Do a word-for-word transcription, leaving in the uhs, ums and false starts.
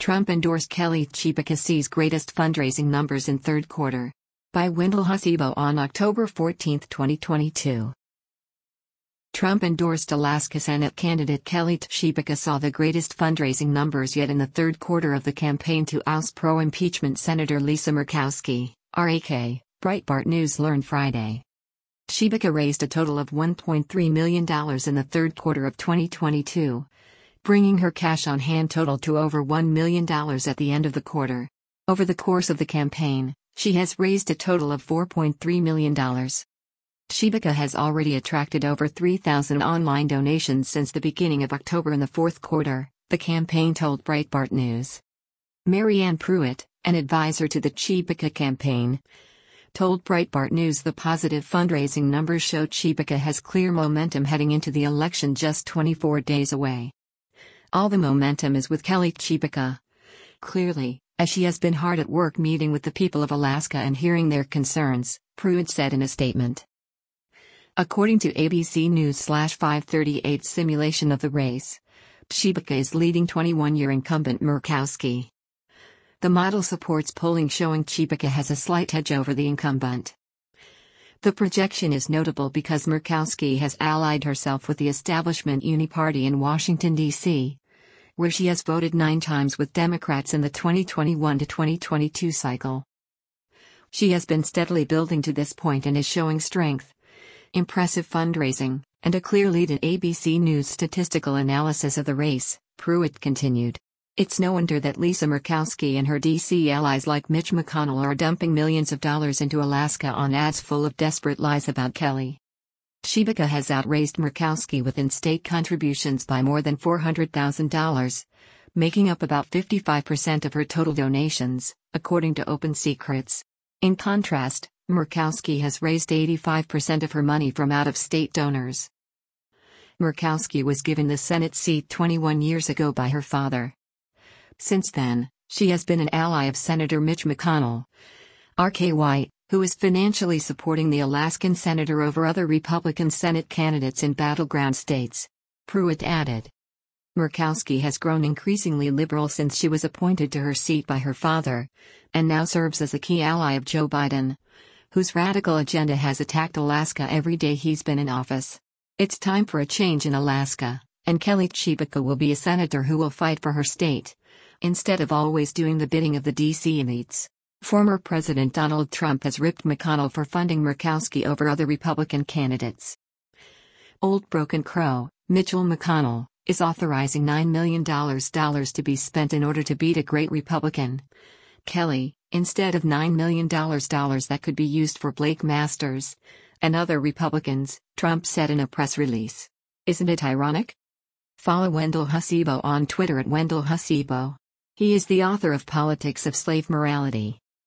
Trump endorsed Kelly Tshibaka sees greatest fundraising numbers in third quarter. By Wendell Husibo on October fourteenth, twenty twenty-two. Trump endorsed Alaska Senate candidate Kelly Tshibaka saw the greatest fundraising numbers yet in the third quarter of the campaign to oust pro-impeachment Senator Lisa Murkowski, R A K, Breitbart News learned Friday. Tshibaka raised a total of one point three million dollars in the third quarter of twenty twenty-two, bringing her cash on hand total to over one million dollars at the end of the quarter. Over the course of the campaign, she has raised a total of four point three million dollars. Tshibaka has already attracted over three thousand online donations since the beginning of October in the fourth quarter, the campaign told Breitbart News. Marianne Pruitt, an advisor to the Tshibaka campaign, told Breitbart News the positive fundraising numbers show Tshibaka has clear momentum heading into the election just twenty-four days away. All the momentum is with Kelly Tshibaka. Clearly, as she has been hard at work meeting with the people of Alaska and hearing their concerns, Pruitt said in a statement. According to A B C News five thirty-eight simulation of the race, Tshibaka is leading twenty-one-year incumbent Murkowski. The model supports polling showing Tshibaka has a slight edge over the incumbent. The projection is notable because Murkowski has allied herself with the establishment Uni-Party in Washington, D C, where she has voted nine times with Democrats in the twenty twenty-one to twenty twenty-two cycle. She has been steadily building to this point and is showing strength, impressive fundraising, and a clear lead in A B C News' statistical analysis of the race, Pruitt continued. It's no wonder that Lisa Murkowski and her D C allies like Mitch McConnell are dumping millions of dollars into Alaska on ads full of desperate lies about Kelly. Tshibaka has outraised Murkowski with in-state contributions by more than four hundred thousand dollars, making up about fifty-five percent of her total donations, according to Open Secrets. In contrast, Murkowski has raised eighty-five percent of her money from out-of-state donors. Murkowski was given the Senate seat twenty-one years ago by her father. Since then, she has been an ally of Senator Mitch McConnell, R K Y, who is financially supporting the Alaskan senator over other Republican Senate candidates in battleground states. Pruitt added. Murkowski has grown increasingly liberal since she was appointed to her seat by her father, and now serves as a key ally of Joe Biden, whose radical agenda has attacked Alaska every day he's been in office. It's time for a change in Alaska, and Kelly Tshibaka will be a senator who will fight for her state, instead of always doing the bidding of the D C elites. Former President Donald Trump has ripped McConnell for funding Murkowski over other Republican candidates. Old Broken Crow, Mitchell McConnell, is authorizing nine million dollars to be spent in order to beat a great Republican, Kelly, instead of nine million dollars that could be used for Blake Masters and other Republicans, Trump said in a press release. Isn't it ironic? Follow Wendell Husibo on Twitter at Wendell Husibo. He is the author of Politics of Slave Morality.